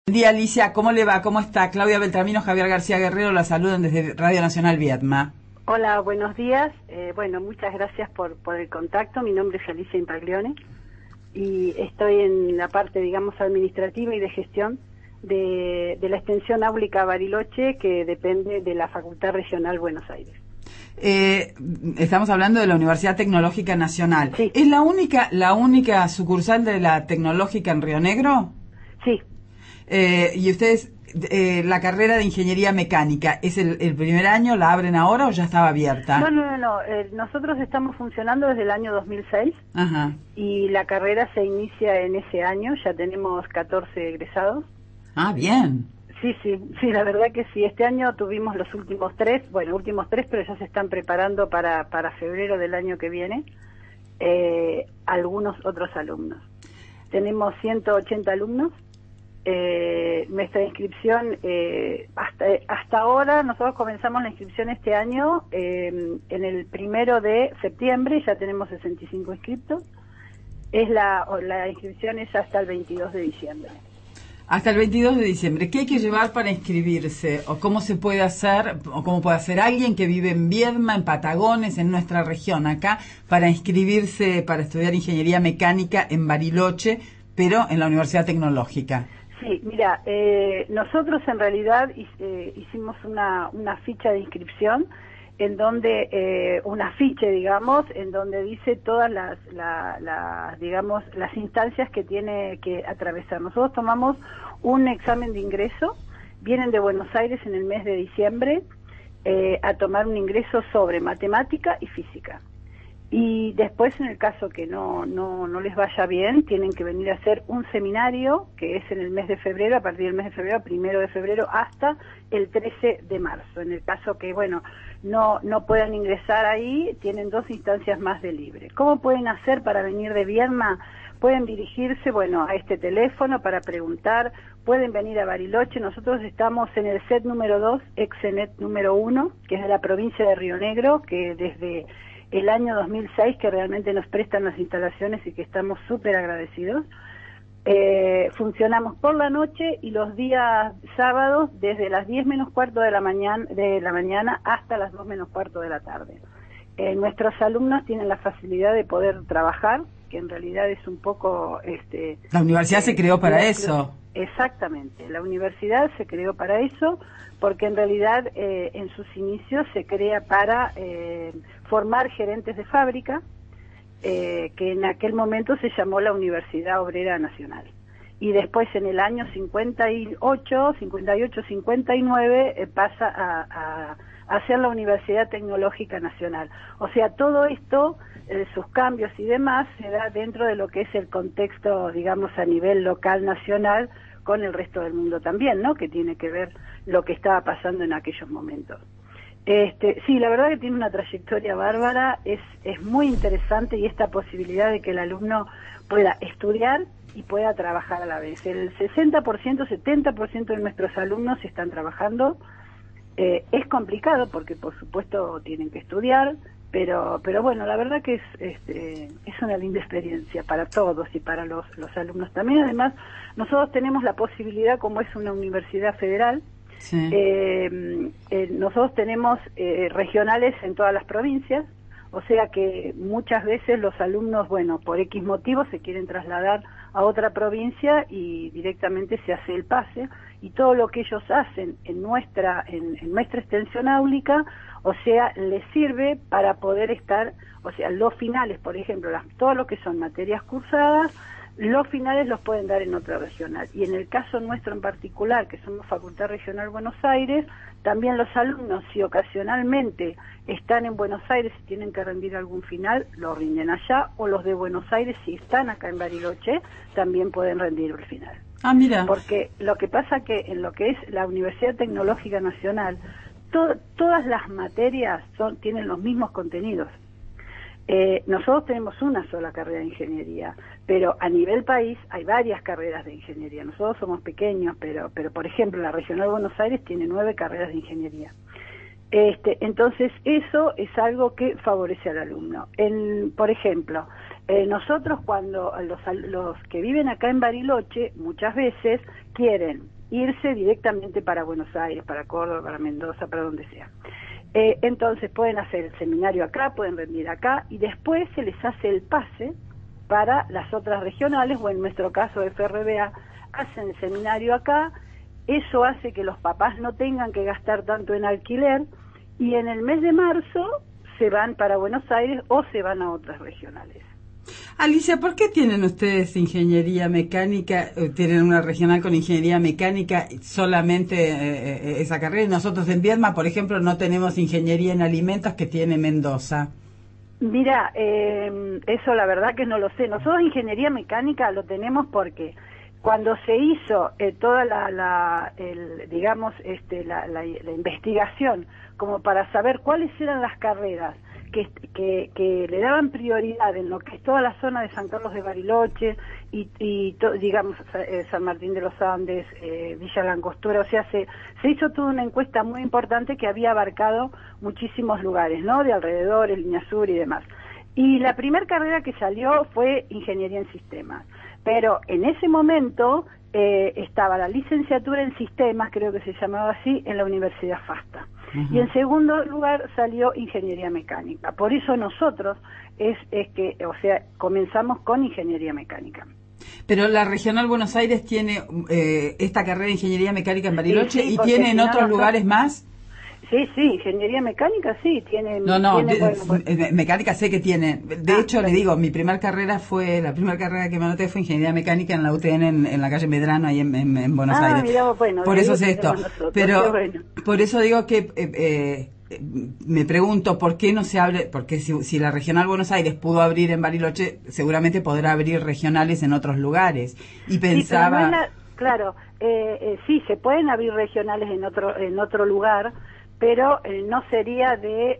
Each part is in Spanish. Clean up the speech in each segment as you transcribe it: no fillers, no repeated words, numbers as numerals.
Buen día, Alicia, ¿cómo le va? ¿Cómo está? Claudia Beltramino, Javier García Guerrero, la saludan desde Radio Nacional Viedma. Hola, buenos días. Muchas gracias por el contacto. Mi nombre es Alicia Impaglione y estoy en la parte, digamos, administrativa y de gestión de la extensión áulica Bariloche, que depende de la Facultad Regional Buenos Aires. Estamos hablando de la Universidad Tecnológica Nacional. Sí. ¿Es la única sucursal de la Tecnológica en Río Negro? Sí. Y ustedes, la carrera de Ingeniería Mecánica, ¿es el primer año? ¿La abren ahora o ya estaba abierta? No. Nosotros estamos funcionando desde el año 2006. Ajá. Y la carrera se inicia en ese año. Ya tenemos 14 egresados. Ah, bien. Sí, la verdad que sí. Este año tuvimos los últimos tres, pero ya se están preparando para febrero del año que viene, algunos otros alumnos. Tenemos 180 alumnos. Nuestra inscripción, hasta ahora, nosotros comenzamos la inscripción este año, en el 1 de septiembre, ya tenemos 65 inscriptos. La inscripción es hasta el 22 de diciembre. Hasta el 22 de diciembre. ¿Qué hay que llevar para inscribirse? ¿O cómo se puede hacer? ¿O cómo puede hacer alguien que vive en Viedma, en Patagones, en nuestra región acá, para inscribirse, para estudiar Ingeniería Mecánica en Bariloche, pero en la Universidad Tecnológica? Sí, mira, nosotros en realidad hicimos una ficha de inscripción, en donde, un afiche, digamos, en donde dice todas las instancias que tiene que atravesar. Nosotros tomamos un examen de ingreso, vienen de Buenos Aires en el mes de diciembre, a tomar un ingreso sobre matemática y física. Y después, en el caso que no les vaya bien, tienen que venir a hacer un seminario, que es en el mes de febrero, a partir del mes de febrero, 1 de febrero, hasta el 13 de marzo. En el caso que, no puedan ingresar ahí, tienen 2 instancias más de libre. ¿Cómo pueden hacer para venir de Viedma? Pueden dirigirse, a este teléfono para preguntar, pueden venir a Bariloche. Nosotros estamos en el CET número 2, ex-CENET número 1, que es de la provincia de Río Negro, que desde el año 2006 que realmente nos prestan las instalaciones y que estamos súper agradecidos. Funcionamos por la noche y los días sábados desde las 10 menos cuarto de la mañana hasta las 2 menos cuarto de la tarde. Nuestros alumnos tienen la facilidad de poder trabajar, que en realidad es un poco... La universidad se creó para eso. Exactamente, la universidad se creó para eso, porque en realidad en sus inicios se crea para formar gerentes de fábrica, que en aquel momento se llamó la Universidad Obrera Nacional. Y después en el año 58, 59 pasa a ser la Universidad Tecnológica Nacional. O sea, todo esto, sus cambios y demás, se da dentro de lo que es el contexto, digamos, a nivel local, nacional, con el resto del mundo también, ¿no? Que tiene que ver lo que estaba pasando en aquellos momentos. Sí, la verdad que tiene una trayectoria bárbara, es muy interesante, y esta posibilidad de que el alumno pueda estudiar y pueda trabajar a la vez. El 60%, 70% de nuestros alumnos están trabajando. Es complicado porque por supuesto tienen que estudiar, pero la verdad que es una linda experiencia para todos y para los alumnos también. Además, nosotros tenemos la posibilidad, como es una universidad federal, sí. Nosotros tenemos regionales en todas las provincias, o sea que muchas veces los alumnos, por X motivos se quieren trasladar a otra provincia y directamente se hace el pase, y todo lo que ellos hacen en nuestra extensión áulica, o sea, les sirve para poder estar, o sea, los finales, por ejemplo, todo lo que son materias cursadas, los finales los pueden dar en otra regional. Y en el caso nuestro en particular, que somos Facultad Regional Buenos Aires, también los alumnos, si ocasionalmente están en Buenos Aires y tienen que rendir algún final, lo rinden allá, o los de Buenos Aires, si están acá en Bariloche, también pueden rendir el final. Ah, mira. Porque lo que pasa que en lo que es la Universidad Tecnológica Nacional, todas las materias tienen los mismos contenidos. Nosotros tenemos una sola carrera de ingeniería, pero a nivel país hay varias carreras de ingeniería. Nosotros somos pequeños, pero por ejemplo la Regional Buenos Aires tiene 9 carreras de ingeniería. Entonces eso es algo que favorece al alumno. Por ejemplo, nosotros cuando los que viven acá en Bariloche muchas veces quieren irse directamente para Buenos Aires, para Córdoba, para Mendoza, para donde sea. Entonces pueden hacer el seminario acá, pueden rendir acá y después se les hace el pase para las otras regionales, o en nuestro caso FRBA, hacen el seminario acá. Eso hace que los papás no tengan que gastar tanto en alquiler y en el mes de marzo se van para Buenos Aires o se van a otras regionales. Alicia, ¿por qué tienen ustedes ingeniería mecánica, tienen una regional con ingeniería mecánica, solamente esa carrera? Y nosotros en Viedma, por ejemplo, no tenemos ingeniería en alimentos que tiene Mendoza. Mira, eso la verdad que no lo sé. Nosotros ingeniería mecánica lo tenemos porque cuando se hizo toda la investigación como para saber cuáles eran las carreras que le daban prioridad en lo que es toda la zona de San Carlos de Bariloche y San Martín de los Andes, Villa Langostura, o sea, se hizo toda una encuesta muy importante que había abarcado muchísimos lugares, ¿no? De alrededor, el Línea Sur y demás. Y la primera carrera que salió fue Ingeniería en Sistemas, pero en ese momento estaba la licenciatura en Sistemas, creo que se llamaba así, en la Universidad FASTA. Y en segundo lugar salió Ingeniería Mecánica. Por eso nosotros comenzamos con Ingeniería Mecánica. Pero la Regional Buenos Aires tiene esta carrera de Ingeniería Mecánica en Bariloche, sí, ¿y tiene en otros lugares más? Sí, Ingeniería Mecánica sí, tiene... Mecánica sé que tiene. De hecho, les digo, la primera carrera que me anoté fue Ingeniería Mecánica en la UTN, en la calle Medrano, ahí en Buenos Aires. Mirá, bueno, por eso es esto. Pero bueno. Por eso digo que me pregunto por qué no se abre, porque si la Regional Buenos Aires pudo abrir en Bariloche, seguramente podrá abrir regionales en otros lugares. Y pensaba... Sí, claro, sí, se pueden abrir regionales en otro lugar, pero no sería de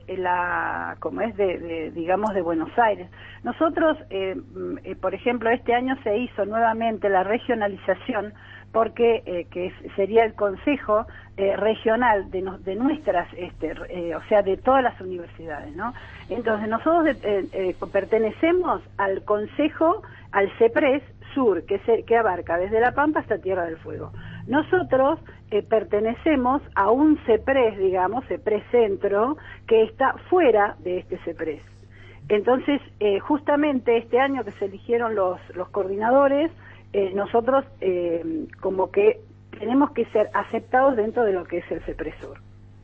de Buenos Aires. Nosotros, por ejemplo, este año se hizo nuevamente la regionalización porque sería el consejo regional de nuestras, o sea, de todas las universidades, ¿no? Entonces nosotros pertenecemos al consejo, al CEPRES Sur, que abarca desde La Pampa hasta Tierra del Fuego. Nosotros pertenecemos a un CEPRES, CEPRES Centro, que está fuera de este CEPRES. Entonces, justamente este año que se eligieron los coordinadores, nosotros como que tenemos que ser aceptados dentro de lo que es el CEPRES Sur.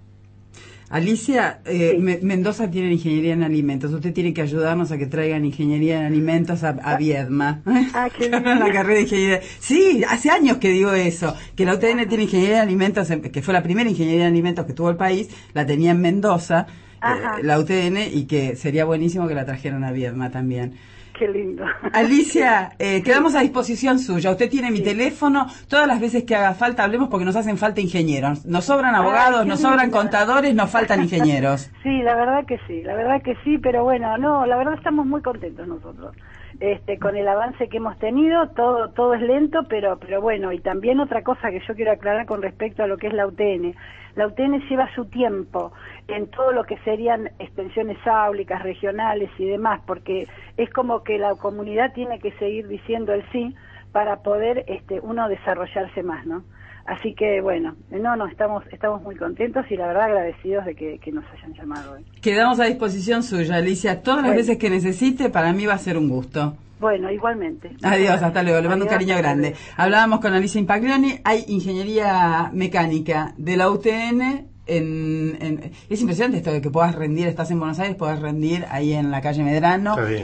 Alicia, sí. Mendoza tiene ingeniería en alimentos. Usted tiene que ayudarnos a que traigan ingeniería en alimentos a Viedma. Qué bien. La carrera de ingeniería. Sí, hace años que digo eso, que la UTN tiene ingeniería en alimentos, que fue la primera ingeniería en alimentos que tuvo el país, la tenía en Mendoza, la UTN, y que sería buenísimo que la trajeran a Viedma también. Qué lindo. Alicia, quedamos a disposición suya. Usted tiene mi teléfono. Todas las veces que haga falta, hablemos, porque nos hacen falta ingenieros. Nos sobran abogados, nos sobran contadores, nos faltan ingenieros. Sí, la verdad que sí, pero bueno, no, la verdad estamos muy contentos nosotros. Con el avance que hemos tenido, todo es lento, pero bueno, y también otra cosa que yo quiero aclarar con respecto a lo que es la UTN. La UTN lleva su tiempo en todo lo que serían extensiones áulicas, regionales y demás, porque es como que la comunidad tiene que seguir diciendo el sí para poder uno desarrollarse más, ¿no? Así que bueno, estamos muy contentos y la verdad agradecidos de que nos hayan llamado hoy. Quedamos a disposición suya, Alicia. Todas las veces que necesite, para mí va a ser un gusto. Bueno, igualmente. Adiós, hasta luego. Le mando un cariño grande. Hablábamos con Alicia Impaglioni. Hay ingeniería mecánica de la UTN. Es impresionante esto de que puedas rendir, estás en Buenos Aires, puedas rendir ahí en la calle Medrano.